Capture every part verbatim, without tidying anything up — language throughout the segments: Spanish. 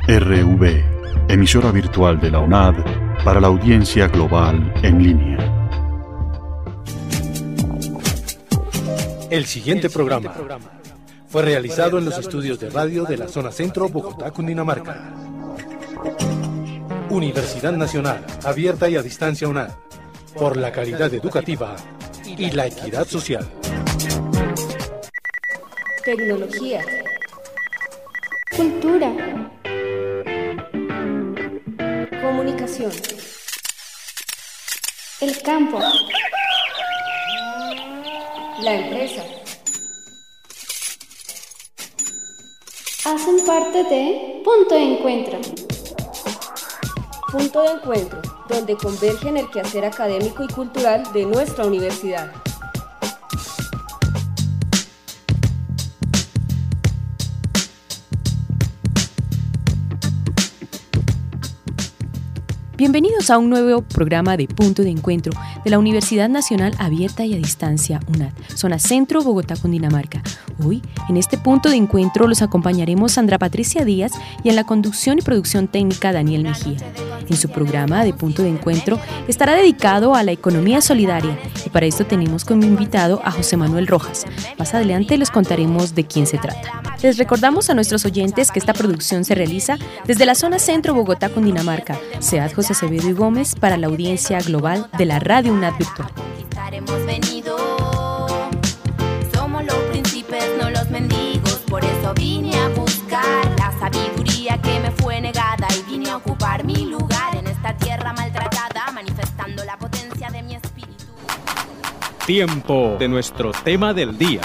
R V, emisora virtual de la UNAD para la audiencia global en línea. El siguiente programa fue realizado en los estudios de radio de la zona centro, Bogotá, Cundinamarca. Universidad Nacional, abierta y a distancia UNAD, por la calidad educativa y la equidad social. Tecnología. Cultura. Comunicación. El campo. La empresa. Hacen parte de Punto de Encuentro. Punto de Encuentro, donde convergen el quehacer académico y cultural de nuestra universidad. Bienvenidos a un nuevo programa de Punto de Encuentro de la Universidad Nacional Abierta y a Distancia UNAD, zona centro, Bogotá, Cundinamarca. Hoy, en este Punto de Encuentro, los acompañaremos Sandra Patricia Díaz y en la conducción y producción técnica Daniel Mejía. En su programa de Punto de Encuentro estará dedicado a la economía solidaria y para esto tenemos como invitado a José Manuel Rojas. Más adelante les contaremos de quién se trata. Les recordamos a nuestros oyentes que esta producción se realiza desde la zona centro, Bogotá, Cundinamarca, SEAD José Acevedo y Gómez para la audiencia global de la Radio UNAD Virtual. Hemos venido, somos los príncipes, no los mendigos, por eso vine a buscar la sabiduría que me fue negada y vine a ocupar mi lugar en esta tierra maltratada, manifestando la potencia de mi espíritu. Tiempo de nuestro tema del día.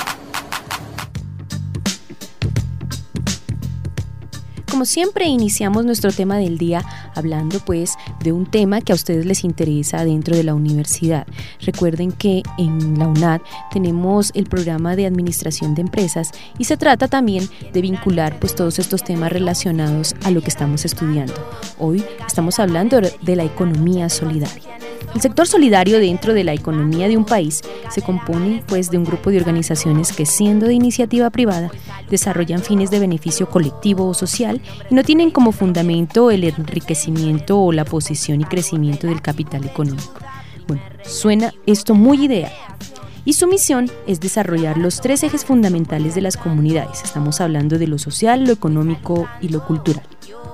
Como siempre, iniciamos nuestro tema del día hablando pues de un tema que a ustedes les interesa dentro de la universidad. Recuerden que en la UNAD tenemos el programa de administración de empresas y se trata también de vincular pues todos estos temas relacionados a lo que estamos estudiando. Hoy estamos hablando de la economía solidaria. El sector solidario dentro de la economía de un país se compone pues de un grupo de organizaciones que, siendo de iniciativa privada, desarrollan fines de beneficio colectivo o social y no tienen como fundamento el enriquecimiento o la posición y crecimiento del capital económico. Bueno, suena esto muy ideal. Y su misión es desarrollar los tres ejes fundamentales de las comunidades. Estamos hablando de lo social, lo económico y lo cultural.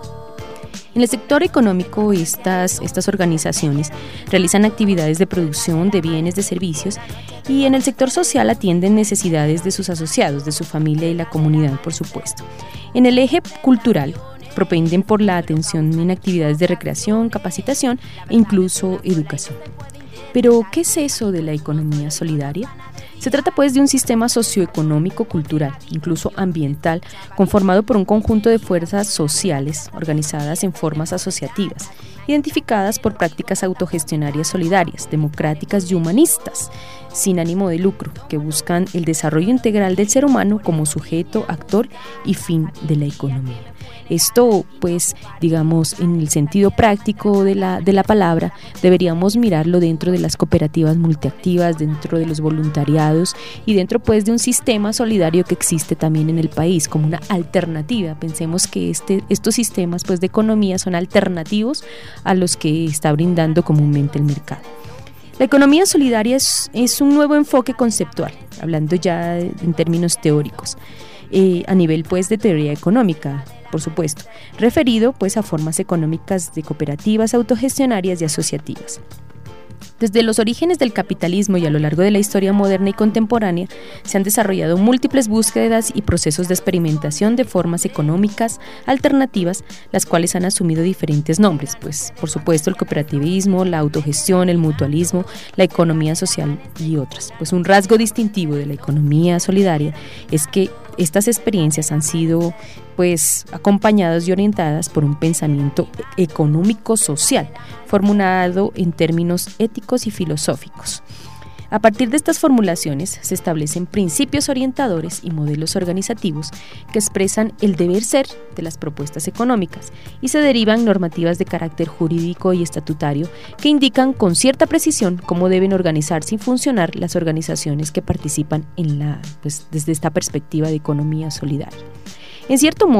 En el sector económico, estas, estas organizaciones realizan actividades de producción de bienes, de servicios, y en el sector social atienden necesidades de sus asociados, de su familia y la comunidad, por supuesto. En el eje cultural, propenden por la atención en actividades de recreación, capacitación e incluso educación. Pero, ¿qué es eso de la economía solidaria? Se trata pues de un sistema socioeconómico, cultural, incluso ambiental, conformado por un conjunto de fuerzas sociales organizadas en formas asociativas, identificadas por prácticas autogestionarias solidarias, democráticas y humanistas, sin ánimo de lucro, que buscan el desarrollo integral del ser humano como sujeto, actor y fin de la economía. Esto, pues, digamos, en el sentido práctico de la, de la palabra, deberíamos mirarlo dentro de las cooperativas multiactivas, dentro de los voluntariados y dentro, pues, de un sistema solidario que existe también en el país como una alternativa. Pensemos que este, estos sistemas, pues, de economía son alternativos a los que está brindando comúnmente el mercado. La economía solidaria es, es un nuevo enfoque conceptual, hablando ya en términos teóricos, eh, a nivel, pues, de teoría económica, por supuesto, referido pues a formas económicas de cooperativas autogestionarias y asociativas. Desde los orígenes del capitalismo y a lo largo de la historia moderna y contemporánea se han desarrollado múltiples búsquedas y procesos de experimentación de formas económicas alternativas, las cuales han asumido diferentes nombres, pues por supuesto el cooperativismo, la autogestión, el mutualismo, la economía social y otras. Pues un rasgo distintivo de la economía solidaria es que estas experiencias han sido pues acompañadas y orientadas por un pensamiento económico-social, formulado en términos éticos y filosóficos. A partir de estas formulaciones se establecen principios orientadores y modelos organizativos que expresan el deber ser de las propuestas económicas y se derivan normativas de carácter jurídico y estatutario que indican con cierta precisión cómo deben organizarse y funcionar las organizaciones que participan en la, pues, desde esta perspectiva de economía solidaria. En cierto modo,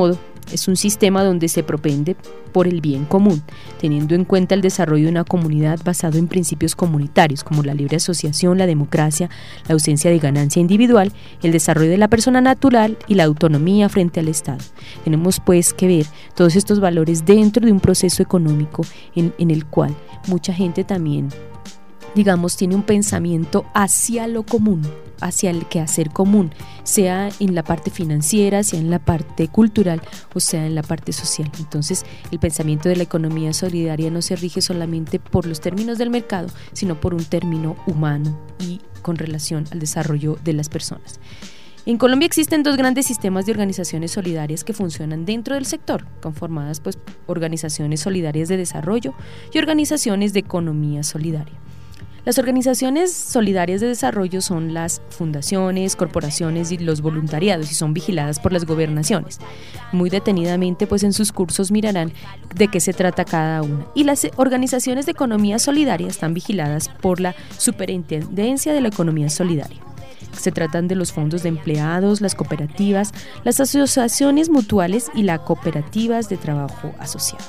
Es un sistema donde se propende por el bien común, teniendo en cuenta el desarrollo de una comunidad basado en principios comunitarios como la libre asociación, la democracia, la ausencia de ganancia individual, el desarrollo de la persona natural y la autonomía frente al Estado. Tenemos pues que ver todos estos valores dentro de un proceso económico en, en el cual mucha gente también, digamos, tiene un pensamiento hacia lo común, hacia el quehacer común, sea en la parte financiera, sea en la parte cultural o sea en la parte social. Entonces, el pensamiento de la economía solidaria no se rige solamente por los términos del mercado, sino por un término humano y con relación al desarrollo de las personas. En Colombia existen dos grandes sistemas de organizaciones solidarias que funcionan dentro del sector, conformadas pues organizaciones solidarias de desarrollo y organizaciones de economía solidaria. Las organizaciones solidarias de desarrollo son las fundaciones, corporaciones y los voluntariados y son vigiladas por las gobernaciones. Muy detenidamente, pues en sus cursos mirarán de qué se trata cada una. Y las organizaciones de economía solidaria están vigiladas por la Superintendencia de la Economía Solidaria. Se tratan de los fondos de empleados, las cooperativas, las asociaciones mutuales y las cooperativas de trabajo asociado.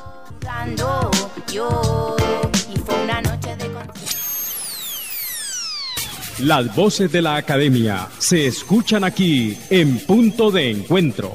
Las voces de la academia se escuchan aquí en Punto de Encuentro.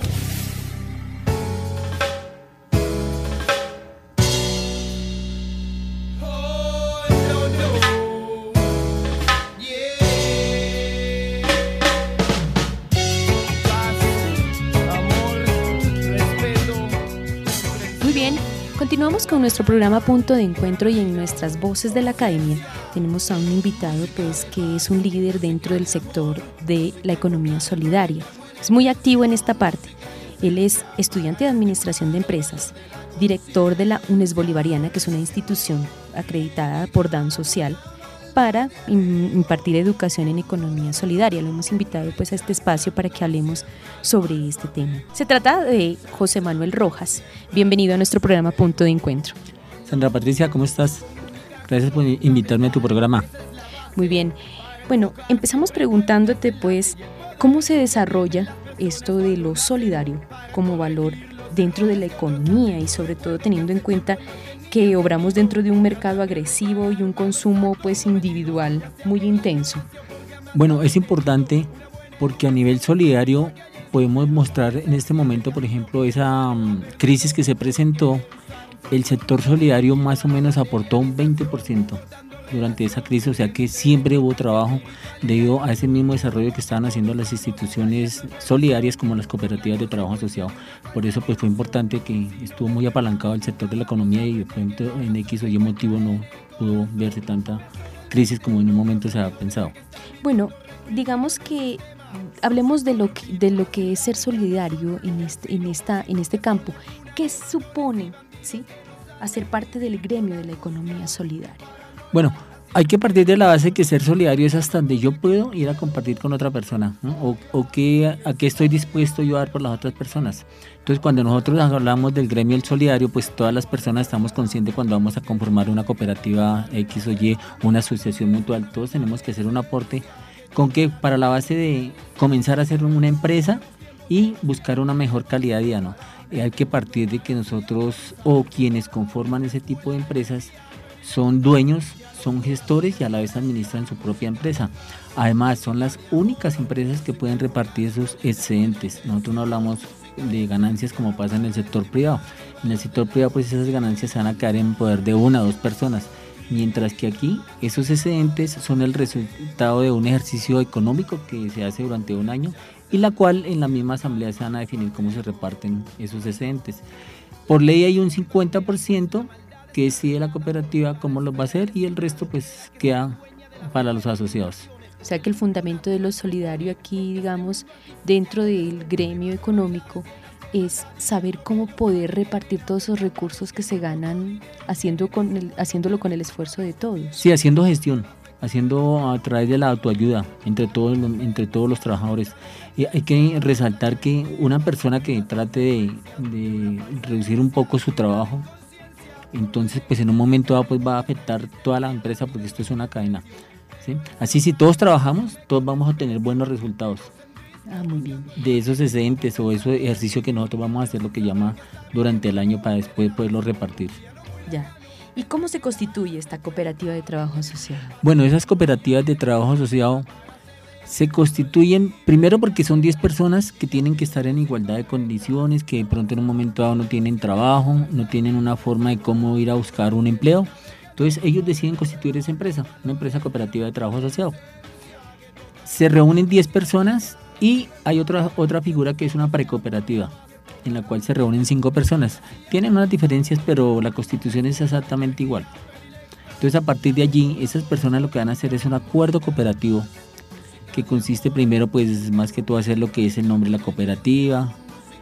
Continuamos con nuestro programa Punto de Encuentro y en nuestras voces de la academia tenemos a un invitado pues, que es un líder dentro del sector de la economía solidaria. Es muy activo en esta parte. Él es estudiante de Administración de Empresas, director de la UNES Bolivariana, que es una institución acreditada por DAN Social para impartir educación en economía solidaria. Lo hemos invitado pues a este espacio para que hablemos sobre este tema. Se trata de José Manuel Rojas. Bienvenido a nuestro programa Punto de Encuentro. Sandra Patricia, ¿cómo estás? Gracias por invitarme a tu programa. Muy bien. Bueno, empezamos preguntándote pues cómo se desarrolla esto de lo solidario como valor dentro de la economía y sobre todo teniendo en cuenta que obramos dentro de un mercado agresivo y un consumo pues individual muy intenso. Bueno, es importante porque a nivel solidario podemos mostrar en este momento, por ejemplo, esa um, crisis que se presentó, el sector solidario más o menos aportó un veinte por ciento durante esa crisis, o sea que siempre hubo trabajo debido a ese mismo desarrollo que estaban haciendo las instituciones solidarias como las cooperativas de trabajo asociado. Por eso pues fue importante que estuvo muy apalancado el sector de la economía y de pronto en X o Y motivo no pudo verse tanta crisis como en un momento se había pensado. Bueno, digamos que hablemos de lo que, de lo que es ser solidario en este, en esta, en este campo. ¿Qué supone, sí, hacer parte del gremio de la economía solidaria? Bueno, hay que partir de la base que ser solidario es hasta donde yo puedo ir a compartir con otra persona, ¿no? o, o que, a qué estoy dispuesto yo a dar por las otras personas. Entonces, cuando nosotros hablamos del gremio del solidario, pues todas las personas estamos conscientes cuando vamos a conformar una cooperativa X o Y, una asociación mutual, todos tenemos que hacer un aporte con que para la base de comenzar a hacer una empresa y buscar una mejor calidad de vida, ¿no? Eh, hay que partir de que nosotros o quienes conforman ese tipo de empresas son dueños, son gestores y a la vez administran su propia empresa. Además, son las únicas empresas que pueden repartir sus excedentes. Nosotros no hablamos de ganancias como pasa en el sector privado. En el sector privado, pues esas ganancias se van a quedar en poder de una o dos personas. Mientras que aquí, esos excedentes son el resultado de un ejercicio económico que se hace durante un año y la cual en la misma asamblea se van a definir cómo se reparten esos excedentes. Por ley hay un cincuenta por ciento que decide la cooperativa cómo lo va a hacer y el resto pues queda para los asociados. O sea que el fundamento de lo solidario aquí, digamos, dentro del gremio económico es saber cómo poder repartir todos esos recursos que se ganan haciendo con el, haciéndolo con el esfuerzo de todos. Sí, haciendo gestión, haciendo a través de la autoayuda entre todos, entre todos los trabajadores. Y hay que resaltar que una persona que trate de, de reducir un poco su trabajo, entonces pues en un momento dado pues va a afectar toda la empresa porque esto es una cadena, ¿sí? Así si todos trabajamos, todos vamos a tener buenos resultados. Ah, muy bien. De esos excedentes o esos ejercicios que nosotros vamos a hacer, lo que llama durante el año, para después poderlo repartir. Ya. ¿Y cómo se constituye esta cooperativa de trabajo asociado? Bueno, esas cooperativas de trabajo asociado se constituyen primero porque son diez personas que tienen que estar en igualdad de condiciones, que de pronto en un momento dado no tienen trabajo, no tienen una forma de cómo ir a buscar un empleo. Entonces ellos deciden constituir esa empresa, una empresa cooperativa de trabajo asociado. Se reúnen diez personas y hay otra, otra figura que es una precooperativa, en la cual se reúnen cinco personas. Tienen unas diferencias, pero la constitución es exactamente igual. Entonces a partir de allí, esas personas lo que van a hacer es un acuerdo cooperativo, que consiste primero, pues más que todo, hacer lo que es el nombre de la cooperativa,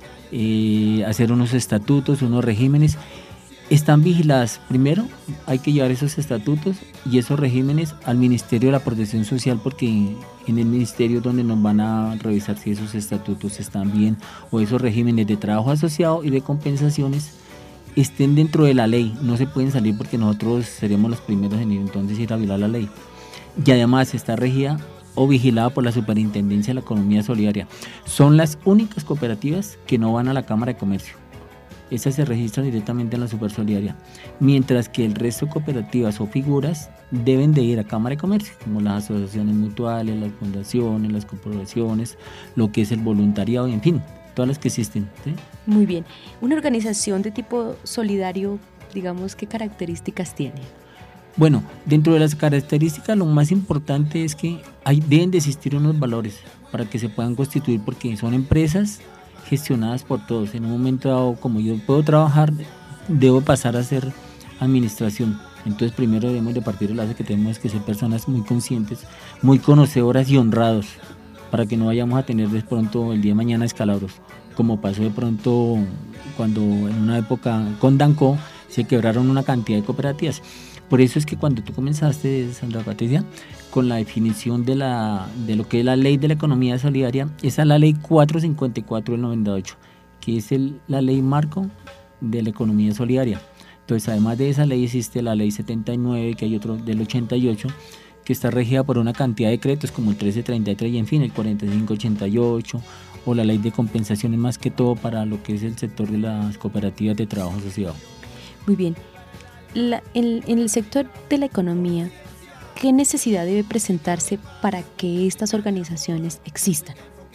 eh, hacer unos estatutos, unos regímenes. Están vigiladas. Primero hay que llevar esos estatutos y esos regímenes al Ministerio de la Protección Social, porque en el ministerio es donde nos van a revisar si esos estatutos están bien o esos regímenes de trabajo asociado y de compensaciones estén dentro de la ley. No se pueden salir porque nosotros seremos los primeros en ir entonces ir a violar la ley. Y además está regida o vigilada por la Superintendencia de la Economía Solidaria. Son las únicas cooperativas que no van a la Cámara de Comercio. Esas se registran directamente en la Supersolidaria, mientras que el resto de cooperativas o figuras deben de ir a Cámara de Comercio, como las asociaciones mutuales, las fundaciones, las corporaciones, lo que es el voluntariado y en fin, todas las que existen, ¿sí? Muy bien. Una organización de tipo solidario, digamos, ¿qué características tiene? Bueno, dentro de las características lo más importante es que hay, deben de existir unos valores para que se puedan constituir, porque son empresas gestionadas por todos. En un momento dado, como yo puedo trabajar, debo pasar a ser administración. Entonces primero debemos de partir de la base que tenemos que ser personas muy conscientes, muy conocedoras y honrados, para que no vayamos a tener de pronto el día de mañana escalabros, como pasó de pronto cuando en una época con Danco se quebraron una cantidad de cooperativas. Por eso es que cuando tú comenzaste, Sandra Patricia, con la definición de, la, de lo que es la ley de la economía solidaria, esa es la ley cuatrocientos cincuenta y cuatro del noventa y ocho, que es el, la ley marco de la economía solidaria. Entonces, además de esa ley existe la ley setenta y nueve, que hay otro del ochenta y ocho, que está regida por una cantidad de decretos como el trece treinta y tres y en fin, el cuarenta y cinco ochenta y ocho, o la ley de compensaciones, más que todo para lo que es el sector de las cooperativas de trabajo asociado. Muy bien. La, en, en el sector de la economía, ¿qué necesidad debe presentarse para que estas organizaciones existan?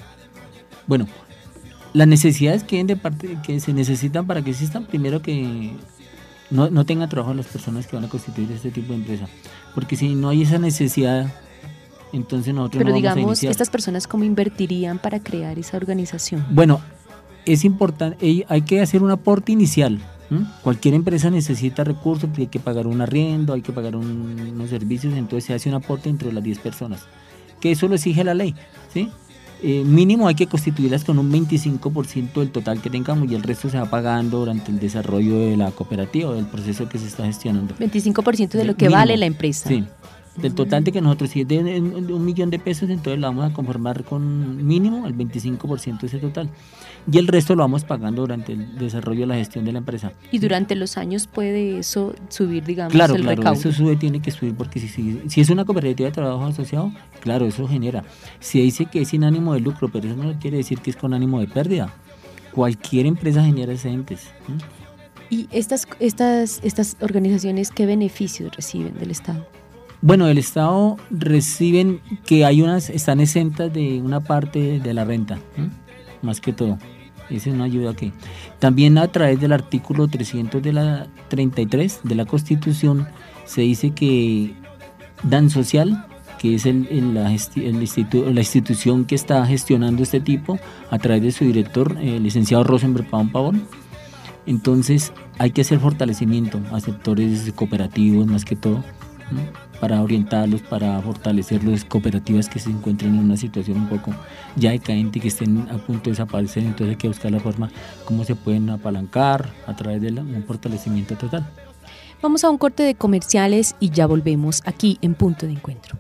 Bueno, las necesidades que, de parte, que se necesitan para que existan, primero que no, no tengan trabajo las personas que van a constituir este tipo de empresa, porque si no hay esa necesidad, entonces nosotros Pero no vamos digamos, a iniciar. ¿estas personas cómo invertirían para crear esa organización? Bueno, es importante, hay que hacer un aporte inicial. ¿Mm? Cualquier empresa necesita recursos, porque hay que pagar un arriendo, hay que pagar un, unos servicios, entonces se hace un aporte entre las diez personas, que eso lo exige la ley, ¿sí? Eh, mínimo hay que constituirlas con un veinticinco por ciento del total que tengamos y el resto se va pagando durante el desarrollo de la cooperativa o del proceso que se está gestionando. veinticinco por ciento de lo que mínimo vale la empresa. Sí. Del total de que nosotros, si es de un millón de pesos, entonces lo vamos a conformar con mínimo el veinticinco por ciento de ese total. Y el resto lo vamos pagando durante el desarrollo de la gestión de la empresa. Y durante los años puede eso subir, digamos, claro, el claro, recaudo. Eso sube, tiene que subir, porque si, si, si es una cooperativa de trabajo asociado, claro, eso genera. Se dice que es sin ánimo de lucro, pero eso no quiere decir que es con ánimo de pérdida. Cualquier empresa genera excedentes. ¿Mm? ¿Y estas, estas, estas organizaciones qué beneficios reciben del Estado? Bueno, el Estado reciben que hay unas, están exentas de una parte de la renta, ¿eh? Más que todo. Esa es una ayuda que también a través del artículo trescientos de la treinta y tres de la Constitución se dice que Dan Social, que es el, el, la, el institu, la institución que está gestionando este tipo a través de su director, el licenciado Rosenberg Pavón Pavón. Entonces hay que hacer fortalecimiento a sectores cooperativos más que todo, ¿no? Para orientarlos, para fortalecer las cooperativas que se encuentren en una situación un poco ya decadente y que estén a punto de desaparecer. Entonces hay que buscar la forma cómo se pueden apalancar a través de la, un fortalecimiento total. Vamos a un corte de comerciales y ya volvemos aquí en Punto de Encuentro.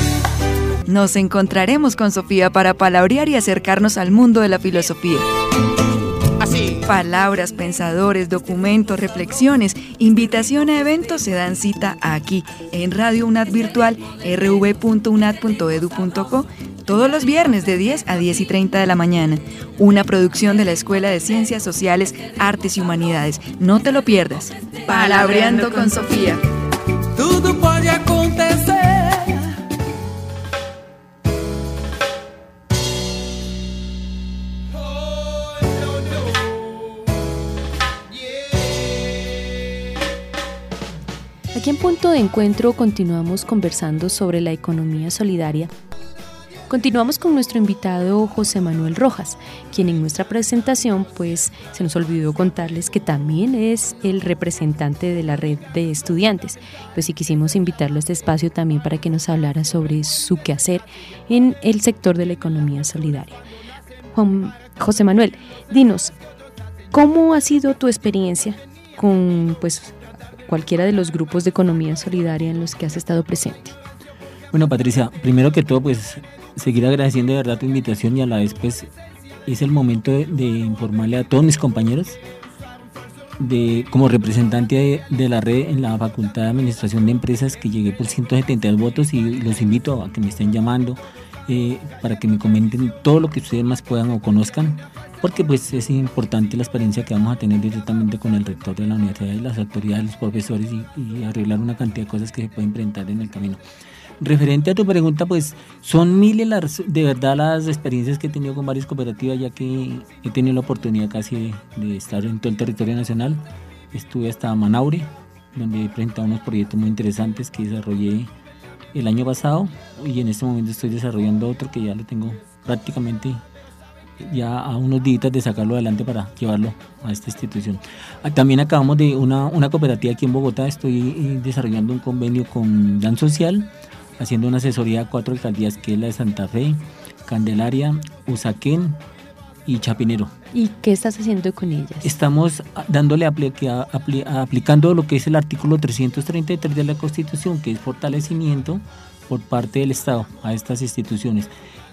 Nos encontraremos con Sofía para palabrear y acercarnos al mundo de la filosofía. Así. Palabras, pensadores, documentos, reflexiones, invitación a eventos se dan cita aquí en Radio UNAD Virtual, r v punto unad punto e d u punto co, todos los viernes de diez a diez y treinta de la mañana. Una producción de la Escuela de Ciencias Sociales, Artes y Humanidades. No te lo pierdas. Palabreando con Sofía. Tudo pode acontecer. Aquí en Punto de Encuentro continuamos conversando sobre la economía solidaria. Continuamos con nuestro invitado José Manuel Rojas, quien en nuestra presentación pues se nos olvidó contarles que también es el representante de la red de estudiantes. Pues sí quisimos invitarlo a este espacio también para que nos hablara sobre su quehacer en el sector de la economía solidaria. Juan, José Manuel, dinos, ¿cómo ha sido tu experiencia con pues cualquiera de los grupos de economía solidaria en los que has estado presente? Bueno, Patricia, primero que todo, pues seguir agradeciendo de verdad tu invitación y a la vez pues es el momento de, de informarle a todos mis compañeros de como representante de, de la red en la Facultad de Administración de Empresas que llegué por ciento setenta y dos votos y los invito a que me estén llamando eh, para que me comenten todo lo que ustedes más puedan o conozcan, porque pues es importante la experiencia que vamos a tener directamente con el rector de la universidad y las autoridades, los profesores y, y arreglar una cantidad de cosas que se pueden presentar en el camino. Referente a tu pregunta, pues son miles las, de verdad las experiencias que he tenido con varias cooperativas, ya que he tenido la oportunidad casi de, de estar en todo el territorio nacional. Estuve hasta Manaure, donde he presentado unos proyectos muy interesantes que desarrollé el año pasado y en este momento estoy desarrollando otro que ya lo tengo prácticamente ya a unos días de sacarlo adelante para llevarlo a esta institución. También acabamos de una, una cooperativa aquí en Bogotá, estoy desarrollando un convenio con Dan Social, haciendo una asesoría a cuatro alcaldías, que es la de Santa Fe, Candelaria, Usaquén y Chapinero. ¿Y qué estás haciendo con ellas? Estamos dándole aplica, apli, aplicando lo que es el artículo trescientos treinta y tres de la Constitución, que es fortalecimiento por parte del Estado a estas instituciones.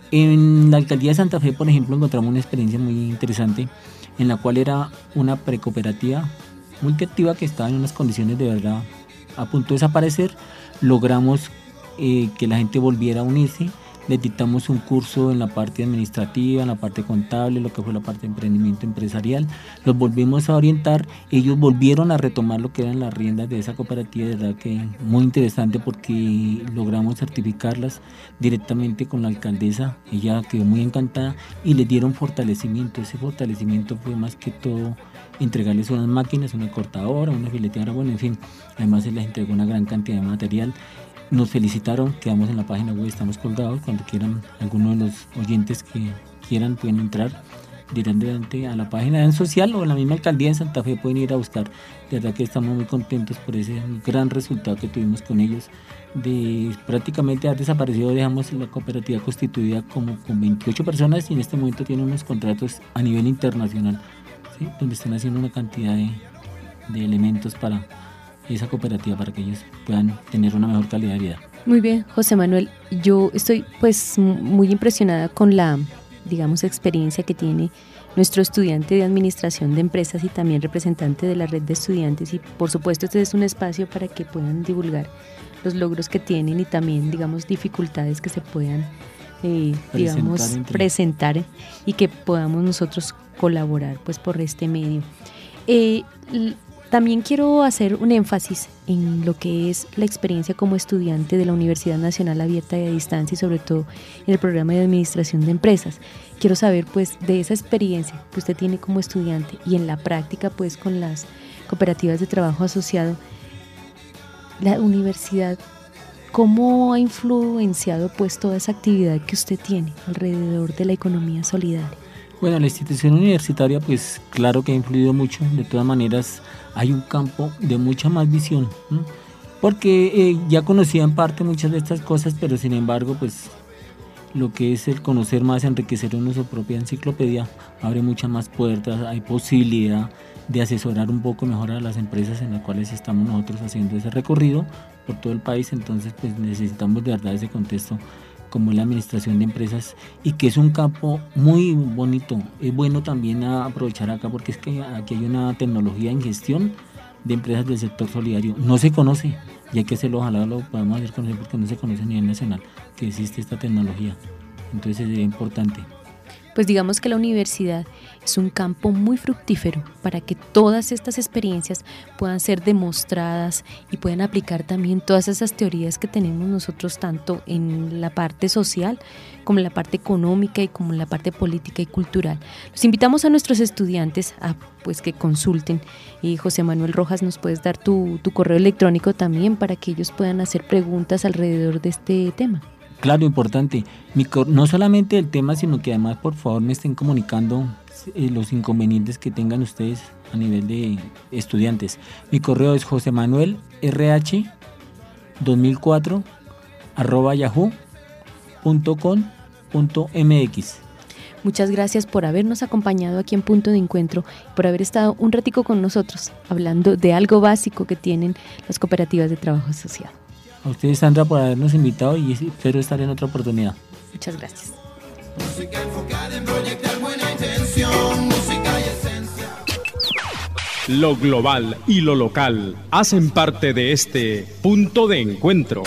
En la alcaldía de Santa Fe, por ejemplo, encontramos una experiencia muy interesante en la cual era una precooperativa multiactiva que estaba en unas condiciones de verdad a punto de desaparecer. Logramos eh, que la gente volviera a unirse, les dictamos un curso en la parte administrativa, en la parte contable, lo que fue la parte de emprendimiento empresarial, los volvimos a orientar, ellos volvieron a retomar lo que eran las riendas de esa cooperativa, de verdad que muy interesante porque logramos certificarlas directamente con la alcaldesa, ella quedó muy encantada y les dieron fortalecimiento. Ese fortalecimiento fue más que todo entregarles unas máquinas, una cortadora, una fileteadora, bueno, en fin, además se les entregó una gran cantidad de material. Nos felicitaron, quedamos en la página web, estamos colgados, cuando quieran algunos de los oyentes que quieran pueden entrar directamente a la página de Dan Social o en la misma alcaldía de Santa Fe pueden ir a buscar. De verdad que estamos muy contentos por ese gran resultado que tuvimos con ellos, de prácticamente haber desaparecido, dejamos la cooperativa constituida como con veintiocho personas y en este momento tienen unos contratos a nivel internacional, ¿sí? Donde están haciendo una cantidad de, de elementos para esa cooperativa para que ellos puedan tener una mejor calidad de vida. Muy bien, José Manuel, yo estoy pues muy impresionada con la, digamos, experiencia que tiene nuestro estudiante de Administración de Empresas y también representante de la red de estudiantes, y por supuesto este es un espacio para que puedan divulgar los logros que tienen y también, digamos, dificultades que se puedan eh, digamos, presentar, presentar y que podamos nosotros colaborar pues por este medio. Eh, También quiero hacer un énfasis en lo que es la experiencia como estudiante de la Universidad Nacional Abierta y a Distancia y sobre todo en el programa de Administración de Empresas. Quiero saber pues de esa experiencia que usted tiene como estudiante y en la práctica pues con las cooperativas de trabajo asociado, la universidad, ¿cómo ha influenciado pues toda esa actividad que usted tiene alrededor de la economía solidaria? Bueno, la institución universitaria pues claro que ha influido mucho. De todas maneras hay un campo de mucha más visión, ¿no? Porque eh, ya conocía en parte muchas de estas cosas, pero sin embargo pues lo que es el conocer más, enriquecer uno su propia enciclopedia, abre muchas más puertas, hay posibilidad de asesorar un poco mejor a las empresas en las cuales estamos nosotros haciendo ese recorrido por todo el país. Entonces pues necesitamos de verdad ese contexto como es la administración de empresas y que es un campo muy bonito. Es bueno también aprovechar acá porque es que aquí hay una tecnología en gestión de empresas del sector solidario. No se conoce y hay que hacerlo, ojalá lo podamos hacer conocer porque no se conoce a nivel nacional que existe esta tecnología. Entonces sería importante. Pues digamos que la universidad es un campo muy fructífero para que todas estas experiencias puedan ser demostradas y puedan aplicar también todas esas teorías que tenemos nosotros tanto en la parte social como en la parte económica y como en la parte política y cultural. Los invitamos a nuestros estudiantes a pues que consulten. Y José Manuel Rojas, ¿nos puedes dar tu, tu correo electrónico también para que ellos puedan hacer preguntas alrededor de este tema? Claro, importante. Mi cor- no solamente el tema, sino que además, por favor, me estén comunicando eh, los inconvenientes que tengan ustedes a nivel de estudiantes. Mi correo es josemanuelrh dos mil cuatro arroba yahoo punto com punto mx. Muchas gracias por habernos acompañado aquí en Punto de Encuentro, por haber estado un ratico con nosotros hablando de algo básico que tienen las cooperativas de trabajo asociado. A ustedes, Sandra, por habernos invitado y espero estar en otra oportunidad. Muchas gracias. Música enfocada en proyectar buena intención, música y esencia. Lo global y lo local hacen parte de este Punto de Encuentro.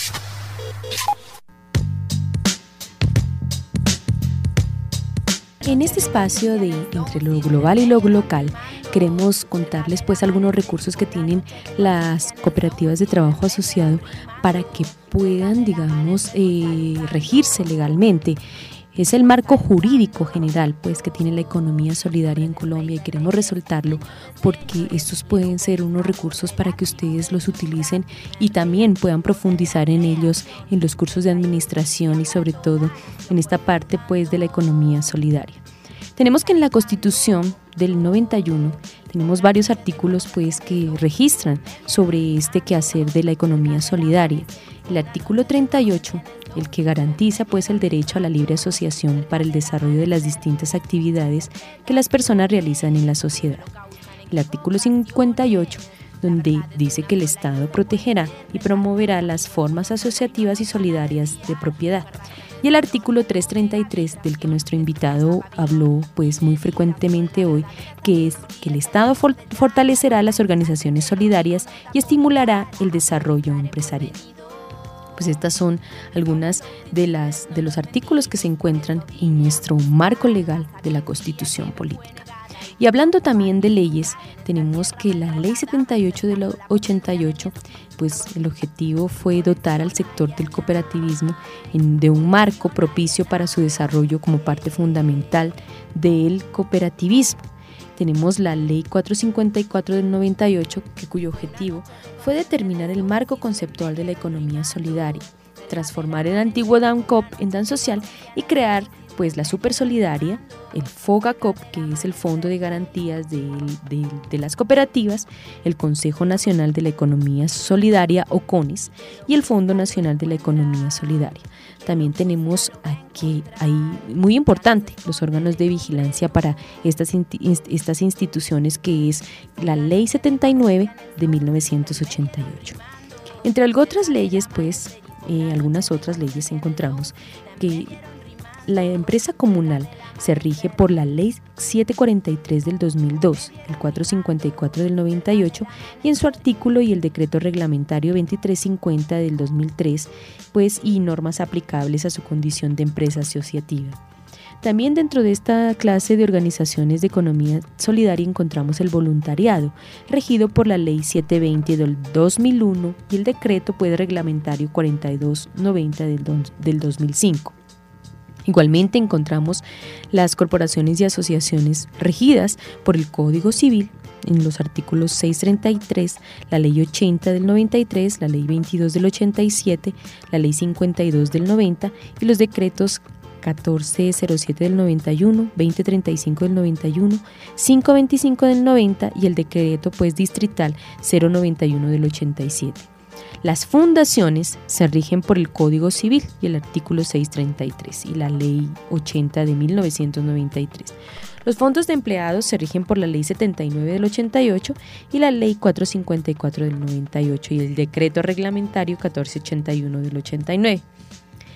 En este espacio de entre lo global y lo local queremos contarles pues algunos recursos que tienen las cooperativas de trabajo asociado para que puedan, digamos, eh, regirse legalmente. Es el marco jurídico general pues que tiene la economía solidaria en Colombia y queremos resaltarlo porque estos pueden ser unos recursos para que ustedes los utilicen y también puedan profundizar en ellos en los cursos de administración y sobre todo en esta parte pues de la economía solidaria. Tenemos que en la Constitución del noventa y uno tenemos varios artículos pues que registran sobre este quehacer de la economía solidaria. El artículo treinta y ocho, el que garantiza pues el derecho a la libre asociación para el desarrollo de las distintas actividades que las personas realizan en la sociedad. El artículo cincuenta y ocho, donde dice que el Estado protegerá y promoverá las formas asociativas y solidarias de propiedad. Y el artículo trescientos treinta y tres, del que nuestro invitado habló pues muy frecuentemente hoy, que es que el Estado for- fortalecerá las organizaciones solidarias y estimulará el desarrollo empresarial. Pues estas son algunas de las de los artículos que se encuentran en nuestro marco legal de la Constitución Política. Y hablando también de leyes, tenemos que la Ley setenta y ocho del ochenta y ocho, pues el objetivo fue dotar al sector del cooperativismo en, de un marco propicio para su desarrollo como parte fundamental del cooperativismo. Tenemos la Ley cuatrocientos cincuenta y cuatro del noventa y ocho, que, cuyo objetivo fue determinar el marco conceptual de la economía solidaria, transformar el antiguo DANCOP en DAN Social y crear pues la Supersolidaria, el FOGACOP, que es el Fondo de Garantías de, de, de las Cooperativas, el Consejo Nacional de la Economía Solidaria, o CONES, y el Fondo Nacional de la Economía Solidaria. También tenemos aquí, ahí, muy importante, los órganos de vigilancia para estas, estas instituciones, que es la Ley setenta y nueve de mil novecientos ochenta y ocho. Entre algunas otras leyes, pues, eh, algunas otras leyes encontramos que la empresa comunal se rige por la Ley setecientos cuarenta y tres del dos mil dos, el cuatrocientos cincuenta y cuatro del noventa y ocho y en su artículo y el decreto reglamentario veintitrés cincuenta del dos mil tres, pues, y normas aplicables a su condición de empresa asociativa. También dentro de esta clase de organizaciones de economía solidaria encontramos el voluntariado, regido por la Ley setecientos veinte del dos mil uno y el decreto pues, reglamentario cuarenta y dos noventa del, del dos mil cinco. Igualmente encontramos las corporaciones y asociaciones regidas por el Código Civil en los artículos seiscientos treinta y tres, la Ley ochenta del noventa y tres, la Ley veintidós del ochenta y siete, la Ley cincuenta y dos del noventa y los decretos catorce cero siete del noventa y uno, veinte treinta y cinco del noventa y uno, quinientos veinticinco del noventa y el decreto pues distrital cero noventa y uno del ochenta y siete. Las fundaciones se rigen por el Código Civil y el artículo seiscientos treinta y tres y la Ley ochenta de mil novecientos noventa y tres. Los fondos de empleados se rigen por la Ley setenta y nueve del ochenta y ocho y la Ley cuatrocientos cincuenta y cuatro del noventa y ocho y el decreto reglamentario catorce ochenta y uno del ochenta y nueve.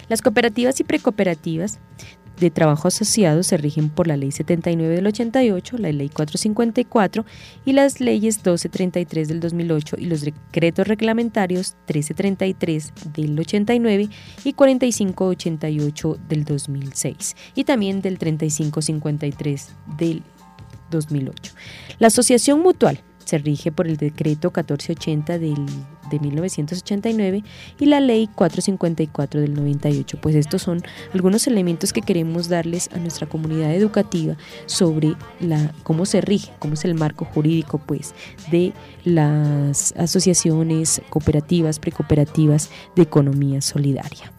Las cooperativas y precooperativas de trabajo asociado se rigen por la Ley setenta y nueve del ochenta y ocho, la Ley cuatrocientos cincuenta y cuatro y las leyes doce treinta y tres del dos mil ocho y los decretos reglamentarios trece treinta y tres del ochenta y nueve y cuarenta y cinco ochenta y ocho del dos mil seis y también del treinta y cinco cincuenta y tres del dos mil ocho. La asociación mutual se rige por el decreto catorce ochenta del, de mil novecientos ochenta y nueve y la ley cuatrocientos cincuenta y cuatro del noventa y ocho. Pues estos son algunos elementos que queremos darles a nuestra comunidad educativa sobre la, cómo se rige, cómo es el marco jurídico pues de las asociaciones cooperativas, precooperativas de economía solidaria.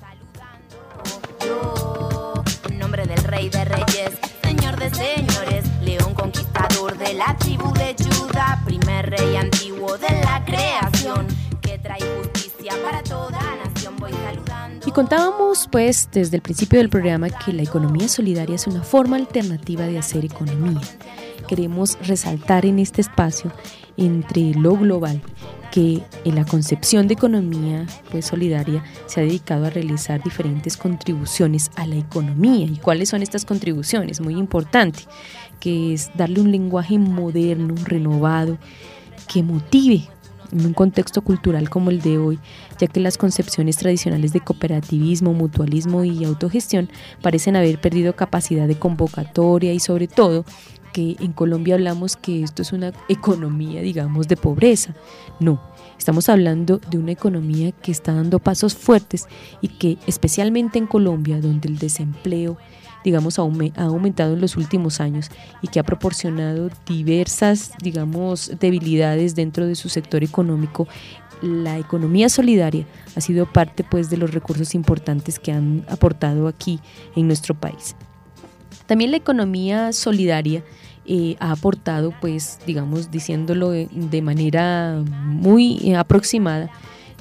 Yo, en nombre del Rey de Reyes, Señor de Señores, León conquistador de la tribu de Judá, primer rey antiguo de la creación, que trae justicia para toda nación, voy saludando. Y contábamos pues desde el principio del programa que la economía solidaria es una forma alternativa de hacer economía. Queremos resaltar en este espacio entre lo global que en la concepción de economía pues, solidaria se ha dedicado a realizar diferentes contribuciones a la economía. ¿Y cuáles son estas contribuciones? Muy importante, que es darle un lenguaje moderno, renovado, que motive en un contexto cultural como el de hoy, ya que las concepciones tradicionales de cooperativismo, mutualismo y autogestión parecen haber perdido capacidad de convocatoria y sobre todo que en Colombia hablamos que esto es una economía, digamos, de pobreza. No, estamos hablando de una economía que está dando pasos fuertes y que especialmente en Colombia, donde el desempleo, digamos, ha aumentado en los últimos años y que ha proporcionado diversas, digamos, debilidades dentro de su sector económico, la economía solidaria ha sido parte, pues, de los recursos importantes que han aportado aquí en nuestro país. También la economía solidaria eh, ha aportado, pues, digamos, diciéndolo de, de manera muy eh, aproximada,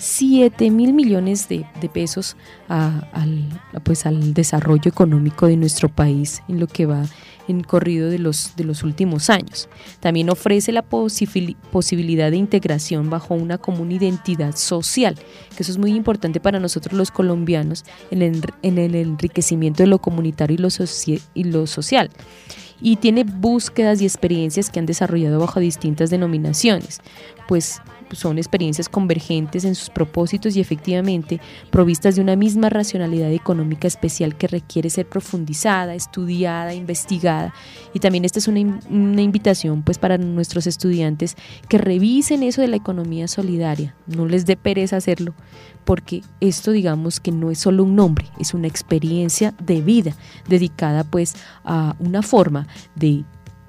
siete mil millones de, de pesos a, al, pues, al desarrollo económico de nuestro país en lo que va en corrido de los, de los últimos años. También ofrece la posibil- posibilidad de integración bajo una común identidad social, que eso es muy importante para nosotros los colombianos en el, en el enriquecimiento de lo comunitario y lo, soci- y lo social. Y tiene búsquedas y experiencias que han desarrollado bajo distintas denominaciones, pues son experiencias convergentes en sus propósitos y efectivamente provistas de una misma racionalidad económica especial que requiere ser profundizada, estudiada, investigada. Y también esta es una, una invitación pues para nuestros estudiantes que revisen eso de la economía solidaria, no les dé pereza hacerlo, porque esto, digamos, que no es solo un nombre, es una experiencia de vida dedicada pues a una forma de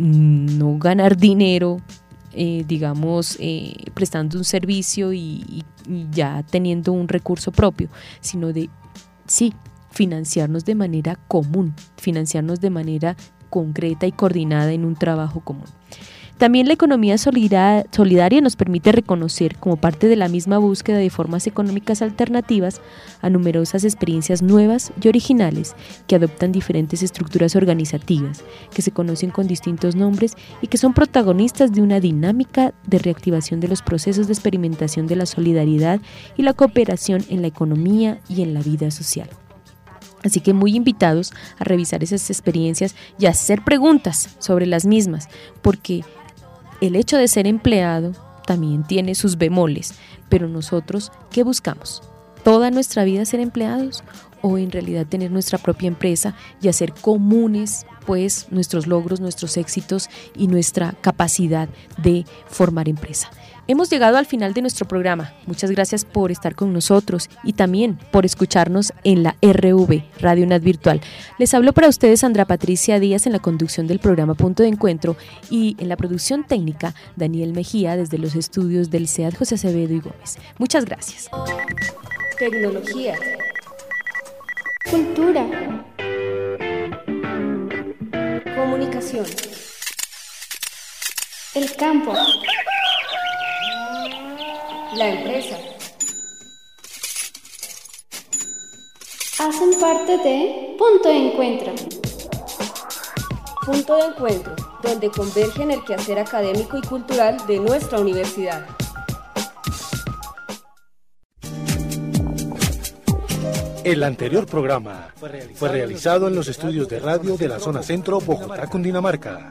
no ganar dinero, Eh, digamos, eh, prestando un servicio y, y, y ya teniendo un recurso propio, sino de, sí, financiarnos de manera común, financiarnos de manera concreta y coordinada en un trabajo común. También la economía solidaria nos permite reconocer, como parte de la misma búsqueda de formas económicas alternativas, a numerosas experiencias nuevas y originales que adoptan diferentes estructuras organizativas, que se conocen con distintos nombres y que son protagonistas de una dinámica de reactivación de los procesos de experimentación de la solidaridad y la cooperación en la economía y en la vida social. Así que muy invitados a revisar esas experiencias y a hacer preguntas sobre las mismas, porque el hecho de ser empleado también tiene sus bemoles, pero nosotros, ¿qué buscamos? ¿Toda nuestra vida ser empleados o en realidad tener nuestra propia empresa y hacer comunes pues nuestros logros, nuestros éxitos y nuestra capacidad de formar empresa? Hemos llegado al final de nuestro programa. Muchas gracias por estar con nosotros y también por escucharnos en la R V, Radio UNAD Virtual. Les hablo para ustedes Sandra Patricia Díaz en la conducción del programa Punto de Encuentro y en la producción técnica Daniel Mejía desde los estudios del C E A D José Acevedo y Gómez. Muchas gracias. Tecnología. Cultura. Comunicación. El campo. La empresa. Hacen parte de Punto de Encuentro. Punto de Encuentro, donde convergen el quehacer académico y cultural de nuestra universidad. El anterior programa fue realizado en los estudios de radio de la zona centro, Bogotá, Cundinamarca.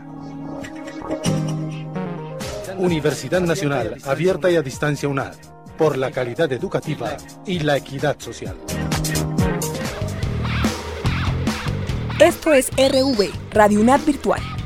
Universidad Nacional, abierta y a distancia UNAD, por la calidad educativa y la equidad social. Esto es R V, Radio UNAD Virtual.